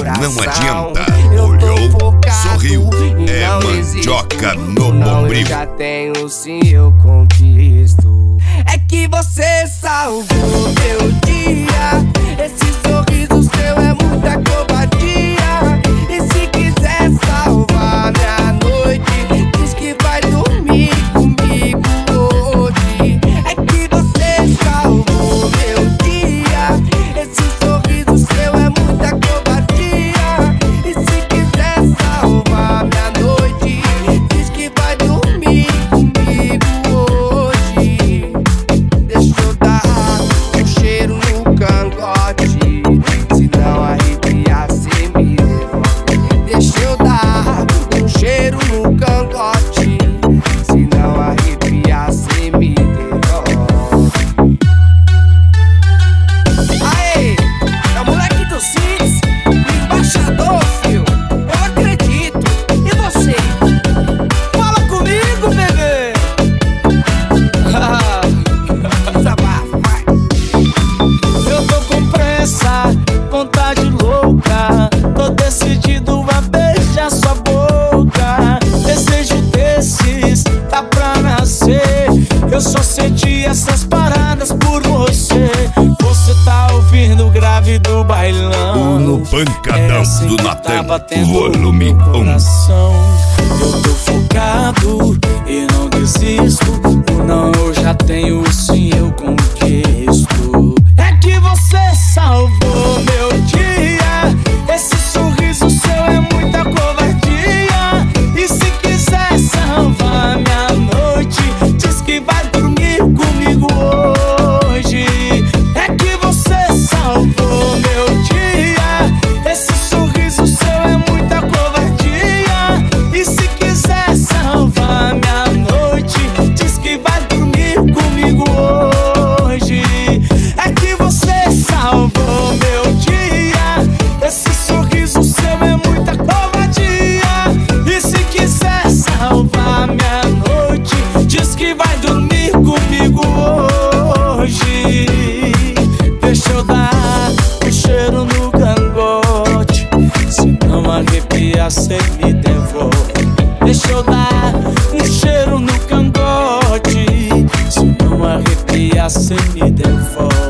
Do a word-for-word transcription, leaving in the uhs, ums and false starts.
coração. Não adianta. Eu tô Olhou, focado sorriu, e é não mandioca existo. no Não, eu bombril. já tenho, sim, eu conquisto. É que você salvou meu dia. Esse sorriso seu é muita covardia. E se quiser salvar minha noite, diz que vai dormir comigo hoje. É que você salvou meu dia. Esse sorriso seu é muita covardia. E se quiser salvar minha noite, diz que vai dormir comigo hoje. Deixa eu dar um cheiro no cangote, se não arrepiar cê me devolve. Deixa eu dar um cheiro no cangote, se não arrepiar cê me devolve. Aê, é o moleque do Cits, embaixador, fio. Eu acredito. E você? Fala comigo, bebê. Desabafa, vai. Eu tô com pressa, vontade louca, tô decidido a beijar sua boca. Desejo desses tá pra nascer. Eu só senti essas paradas por você. Você tá ouvindo o grave do bailão. No pancadão É assim do que tá Natan, batendo volume no meu um. coração. Eu tô focado e não desisto. O não eu já tenho, o sim eu conquisto. É que você salvou meu dia. Esse sorriso seu é muita covardia. E se quiser salvar minha noite, diz que vai dormir comigo hoje. É que você salvou meu dia. Esse sorriso seu é muita covardia. E se quiser salvar minha noite, diz que vai dormir comigo hoje. É que você salvou meu dia. Esse sorriso seu é muita covardia. E se quiser salvar minha noite, diz que vai dormir comigo hoje. Deixa eu dar um cheiro no cangote, se não arrepiar cê me devolve. Deixa eu dar um cheiro no cangote, se não arrepiar cê me devolve.